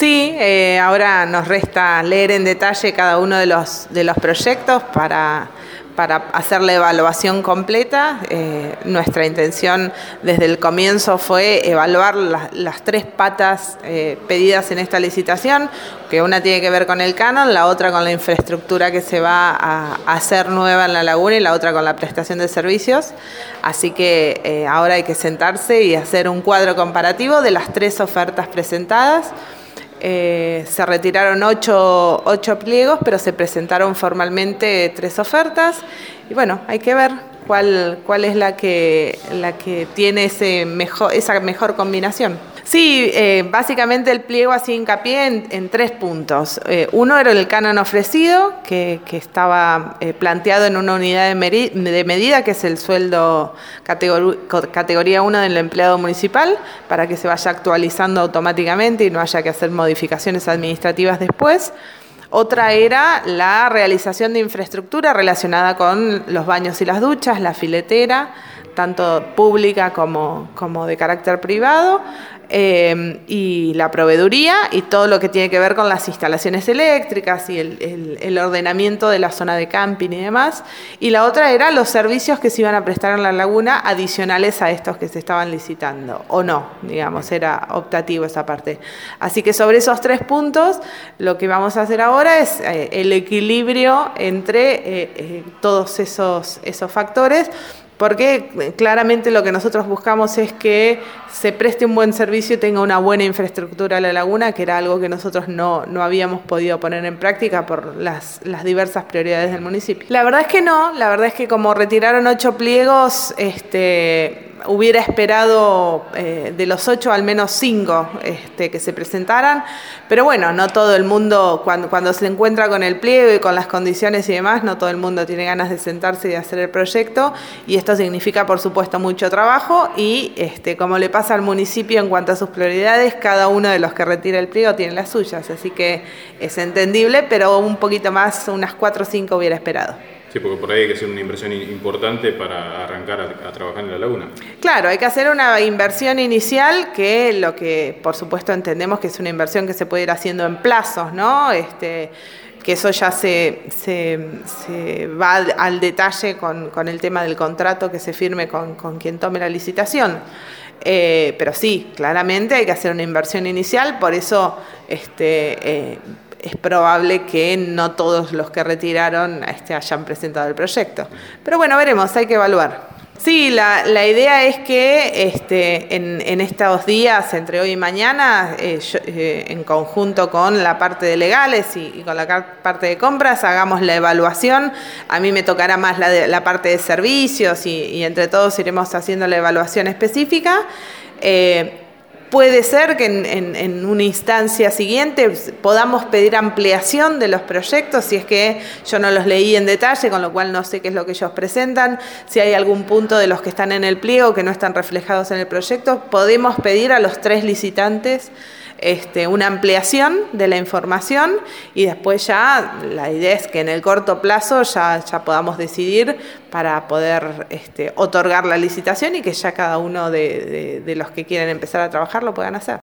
Sí, ahora nos resta leer en detalle cada uno de los proyectos para hacer la evaluación completa. Nuestra intención desde el comienzo fue evaluar las tres patas pedidas en esta licitación, que una tiene que ver con el canon, la otra con la infraestructura que se va a hacer nueva en la laguna y la otra con la prestación de servicios. Así que ahora hay que sentarse y hacer un cuadro comparativo de las tres ofertas presentadas. Se retiraron 8 pliegos, pero se presentaron formalmente 3 ofertas y bueno, hay que ver cuál es la que tiene esa mejor combinación. Sí, básicamente el pliego hacía hincapié en 3 puntos. Uno era el canon ofrecido, que estaba planteado en una unidad de medida, que es el sueldo categoría 1 del empleado municipal, para que se vaya actualizando automáticamente y no haya que hacer modificaciones administrativas después. Otra era la realización de infraestructura relacionada con los baños y las duchas, la filetera, tanto pública como de carácter privado, y la proveeduría y todo lo que tiene que ver con las instalaciones eléctricas y el ordenamiento de la zona de camping y demás. Y la otra era los servicios que se iban a prestar en la laguna adicionales a estos que se estaban licitando, o no, digamos, era optativo esa parte. Así que sobre esos 3 puntos, lo que vamos a hacer ahora es el equilibrio entre todos esos factores, porque claramente lo que nosotros buscamos es que se preste un buen servicio y tenga una buena infraestructura a la laguna, que era algo que nosotros no habíamos podido poner en práctica por las diversas prioridades del municipio. La verdad es que no, la verdad es que como retiraron 8 pliegos, hubiera esperado de los 8 al menos 5 que se presentaran, pero bueno, no todo el mundo, cuando se encuentra con el pliego y con las condiciones y demás, no todo el mundo tiene ganas de sentarse y de hacer el proyecto, y esto significa por supuesto mucho trabajo y como le pasa al municipio en cuanto a sus prioridades, cada uno de los que retira el pliego tiene las suyas, así que es entendible, pero un poquito más, unas 4 o 5 hubiera esperado. Sí, porque por ahí hay que hacer una inversión importante para arrancar a trabajar en la laguna. Claro, hay que hacer una inversión inicial, que lo que por supuesto entendemos que es una inversión que se puede ir haciendo en plazos, ¿no? Que eso ya se va al detalle con el tema del contrato que se firme con quien tome la licitación. Pero sí, claramente hay que hacer una inversión inicial, por eso es probable que no todos los que retiraron hayan presentado el proyecto. Pero bueno, veremos, hay que evaluar. Sí, la idea es que en estos días, entre hoy y mañana, en conjunto con la parte de legales y con la parte de compras, hagamos la evaluación. A mí me tocará más la parte de servicios y entre todos iremos haciendo la evaluación específica. Puede ser que en una instancia siguiente podamos pedir ampliación de los proyectos, si es que yo no los leí en detalle, con lo cual no sé qué es lo que ellos presentan. Si hay algún punto de los que están en el pliego que no están reflejados en el proyecto, podemos pedir a los 3 licitantes una ampliación de la información y después ya la idea es que en el corto plazo ya podamos decidir para poder otorgar la licitación y que ya cada uno de los que quieren empezar a trabajar lo puedan hacer.